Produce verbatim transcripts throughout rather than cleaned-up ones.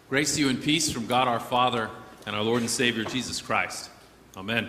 Grace to you and peace from God our Father and our Lord and Savior Jesus Christ. Amen.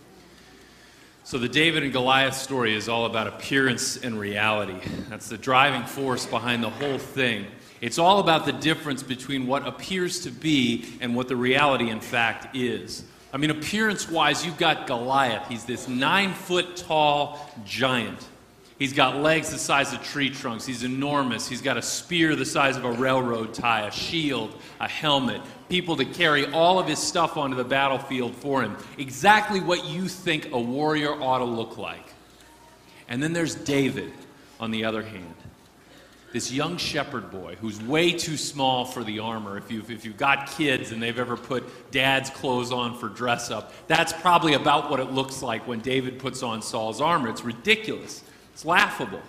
So the David and Goliath story is all about appearance and reality. That's the driving force behind the whole thing. It's all about the difference between what appears to be and what the reality in fact is. I mean, appearance-wise, you've got Goliath. He's this nine-foot-tall giant. He's got legs the size of tree trunks. He's enormous. He's got a spear the size of a railroad tie, a shield, a helmet, people to carry all of his stuff onto the battlefield for him. Exactly what you think a warrior ought to look like. And then there's David, on the other hand. This young shepherd boy who's way too small for the armor. If you've, if you've got kids and they've ever put dad's clothes on for dress up, that's probably about what it looks like when David puts on Saul's armor. It's ridiculous. It's laughable.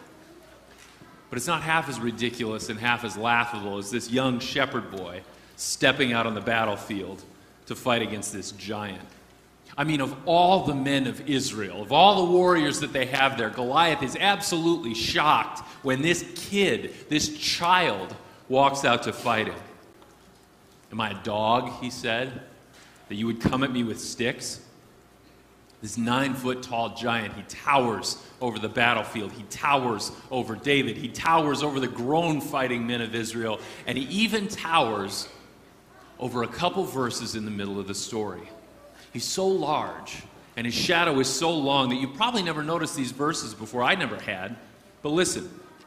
But it's not half as ridiculous and half as laughable as this young shepherd boy stepping out on the battlefield to fight against this giant. I mean, of all the men of Israel, of all the warriors that they have there, Goliath is absolutely shocked when this kid, this child, walks out to fight him. Am I a dog, he said, that you would come at me with sticks? This nine-foot-tall giant, he towers over the battlefield. He towers over David. He towers over the grown fighting men of Israel. And he even towers over a couple verses in the middle of the story. He's so large, and his shadow is so long that you probably never noticed these verses before. I never had. But listen.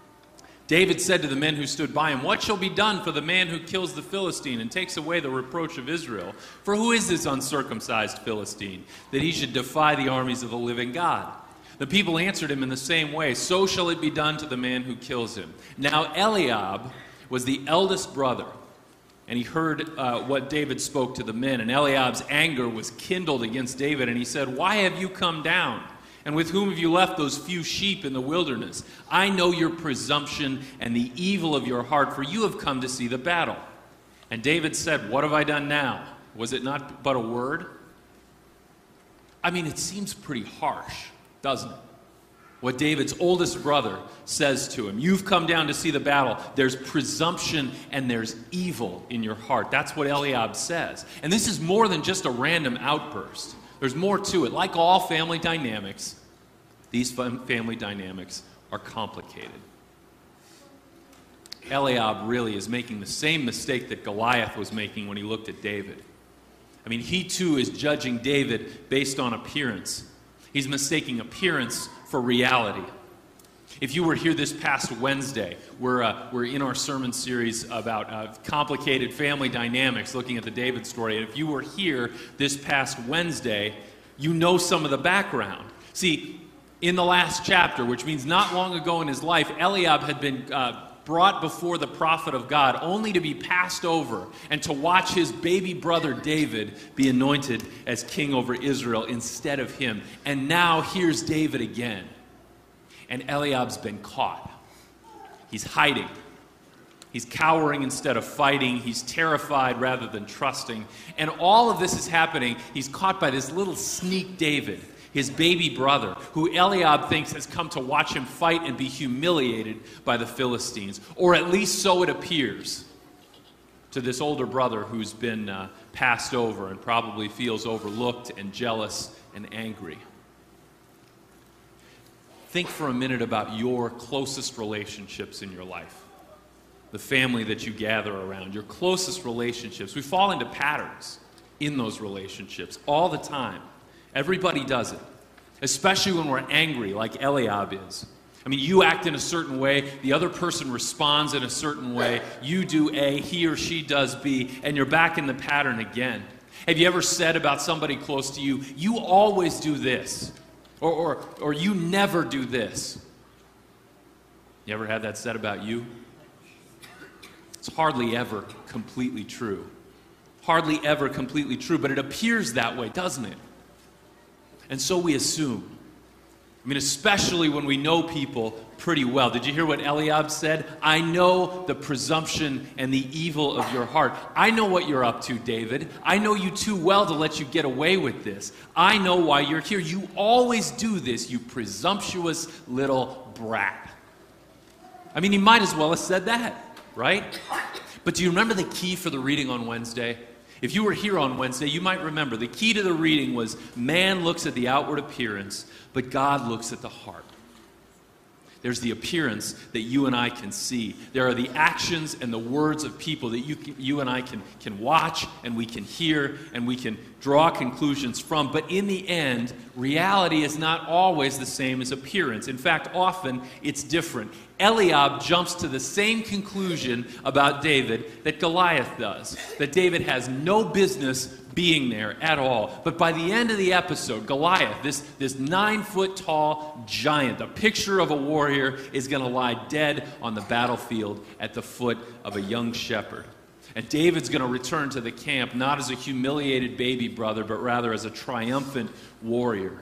David said to the men who stood by him, "What shall be done for the man who kills the Philistine and takes away the reproach of Israel? For who is this uncircumcised Philistine, that he should defy the armies of the living God?" The people answered him in the same way, "So shall it be done to the man who kills him." Now Eliab was the eldest brother, and he heard uh, what David spoke to the men. And Eliab's anger was kindled against David, and he said, "Why have you come down? And with whom have you left those few sheep in the wilderness? I know your presumption and the evil of your heart, for you have come to see the battle." And David said, "What have I done now? Was it not but a word?" I mean, it seems pretty harsh, doesn't it? What David's oldest brother says to him. You've come down to see the battle. There's presumption and there's evil in your heart. That's what Eliab says. And this is more than just a random outburst. There's more to it. Like all family dynamics, these family dynamics are complicated. Eliab really is making the same mistake that Goliath was making when he looked at David. I mean, he too is judging David based on appearance. He's mistaking appearance for reality. If you were here this past Wednesday, we're, uh, we're in our sermon series about uh, complicated family dynamics, looking at the David story. And if you were here this past Wednesday, you know some of the background. See, in the last chapter, which means not long ago in his life, Eliab had been uh, brought before the prophet of God only to be passed over and to watch his baby brother David be anointed as king over Israel instead of him. And now here's David again. And Eliab's been caught. He's hiding. He's cowering instead of fighting. He's terrified rather than trusting. And all of this is happening. He's caught by this little sneak David, his baby brother, who Eliab thinks has come to watch him fight and be humiliated by the Philistines. Or at least so it appears to this older brother who's been uh, passed over and probably feels overlooked and jealous and angry. Think for a minute about your closest relationships in your life. The family that you gather around, your closest relationships. We fall into patterns in those relationships all the time. Everybody does it, especially when we're angry like Eliab is. I mean, you act in a certain way, the other person responds in a certain way, you do A, he or she does B, and you're back in the pattern again. Have you ever said about somebody close to you, you always do this? Or, or, or you never do this. You ever had that said about you? It's hardly ever completely true. Hardly ever completely true, but it appears that way, doesn't it? And so we assume. I mean, especially when we know people pretty well. Did you hear what Eliab said? I know the presumption and the evil of your heart. I know what you're up to, David. I know you too well to let you get away with this. I know why you're here. You always do this, you presumptuous little brat. I mean, he might as well have said that, right? But do you remember the key for the reading on Wednesday? If you were here on Wednesday, you might remember the key to the reading was man looks at the outward appearance, but God looks at the heart. There's the appearance that you and I can see. There are the actions and the words of people that you, can, you and I can, can watch and we can hear and we can draw conclusions from. But in the end, reality is not always the same as appearance. In fact, often it's different. Eliab jumps to the same conclusion about David that Goliath does, that David has no business being there at all. But by the end of the episode, Goliath, this, this nine-foot-tall giant, a picture of a warrior, is going to lie dead on the battlefield at the foot of a young shepherd. And David's going to return to the camp not as a humiliated baby brother, but rather as a triumphant warrior.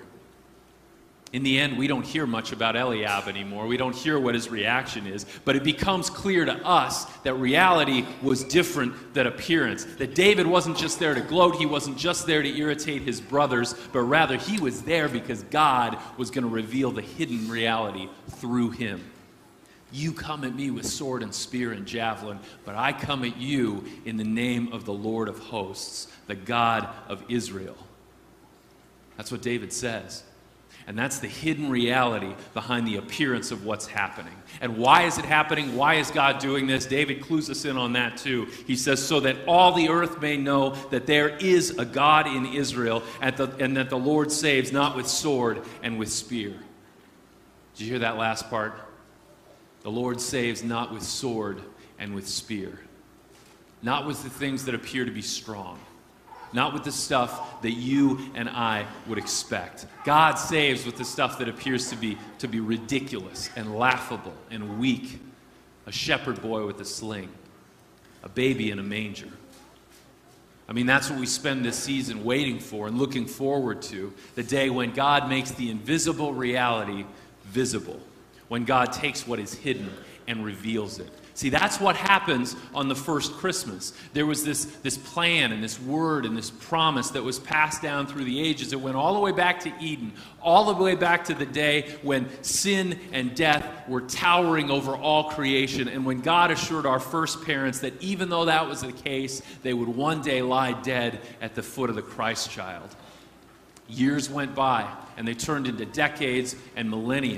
In the end, we don't hear much about Eliab anymore. We don't hear what his reaction is. But it becomes clear to us that reality was different than appearance. That David wasn't just there to gloat. He wasn't just there to irritate his brothers. But rather, he was there because God was going to reveal the hidden reality through him. You come at me with sword and spear and javelin, but I come at you in the name of the Lord of hosts, the God of Israel. That's what David says. And that's the hidden reality behind the appearance of what's happening. And why is it happening? Why is God doing this? David clues us in on that too. He says, so that all the earth may know that there is a God in Israel and, the, and that the Lord saves not with sword and with spear. Did you hear that last part? The Lord saves not with sword and with spear. Not with the things that appear to be strong. Not with the stuff that you and I would expect. God saves with the stuff that appears to be, to be ridiculous and laughable and weak. A shepherd boy with a sling. A baby in a manger. I mean, that's what we spend this season waiting for and looking forward to. The day when God makes the invisible reality visible. When God takes what is hidden and reveals it. See, that's what happens on the first Christmas. There was this, this plan and this word and this promise that was passed down through the ages. It went all the way back to Eden, all the way back to the day when sin and death were towering over all creation, and when God assured our first parents that even though that was the case, they would one day lie dead at the foot of the Christ child. Years went by, and they turned into decades and millennia.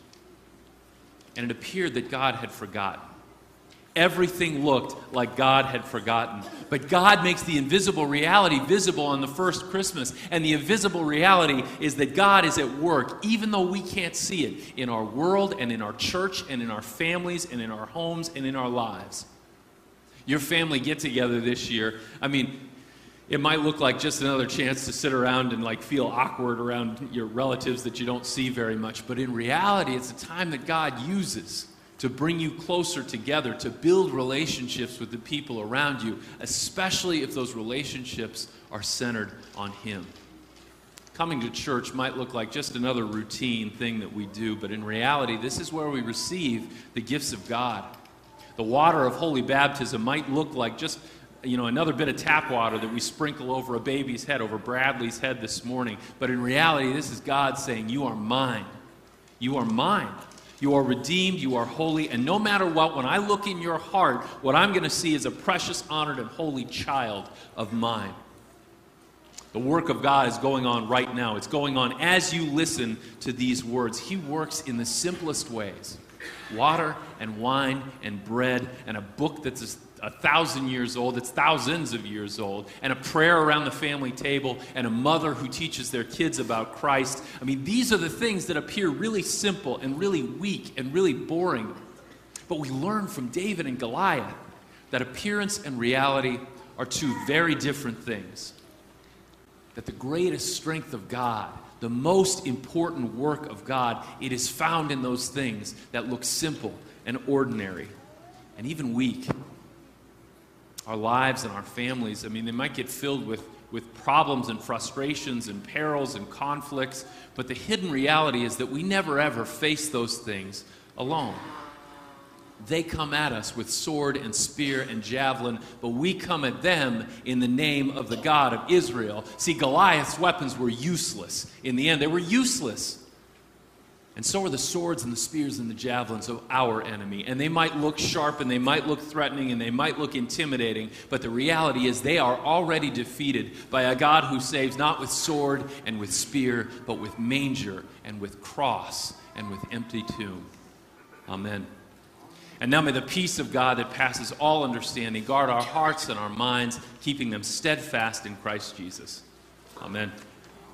And it appeared that God had forgotten. Everything looked like God had forgotten. But God makes the invisible reality visible on the first Christmas. And the invisible reality is that God is at work, even though we can't see it, in our world and in our church and in our families and in our homes and in our lives. Your family get-together this year, I mean, it might look like just another chance to sit around and like feel awkward around your relatives that you don't see very much. But in reality, it's a time that God uses to bring you closer together, to build relationships with the people around you, especially if those relationships are centered on Him. Coming to church might look like just another routine thing that we do, but in reality, this is where we receive the gifts of God. The water of holy baptism might look like just, you know, another bit of tap water that we sprinkle over a baby's head, over Bradley's head this morning. But in reality, this is God saying, you are mine. You are mine. You are redeemed, you are holy, and no matter what, when I look in your heart, what I'm going to see is a precious, honored, and holy child of mine. The work of God is going on right now. It's going on as you listen to these words. He works in the simplest ways. Water and wine and bread and a book that's a thousand years old, it's thousands of years old, and a prayer around the family table, and a mother who teaches their kids about Christ. I mean, these are the things that appear really simple and really weak and really boring. But we learn from David and Goliath that appearance and reality are two very different things. That the greatest strength of God, the most important work of God, it is found in those things that look simple and ordinary and even weak. Our lives and our families, I mean, they might get filled with, with problems and frustrations and perils and conflicts, but the hidden reality is that we never ever face those things alone. They come at us with sword and spear and javelin, but we come at them in the name of the God of Israel. See, Goliath's weapons were useless. In the end, they were useless. And so are the swords and the spears and the javelins of our enemy. And they might look sharp and they might look threatening and they might look intimidating, but the reality is they are already defeated by a God who saves not with sword and with spear, but with manger and with cross and with empty tomb. Amen. And now may the peace of God that passes all understanding guard our hearts and our minds, keeping them steadfast in Christ Jesus. Amen.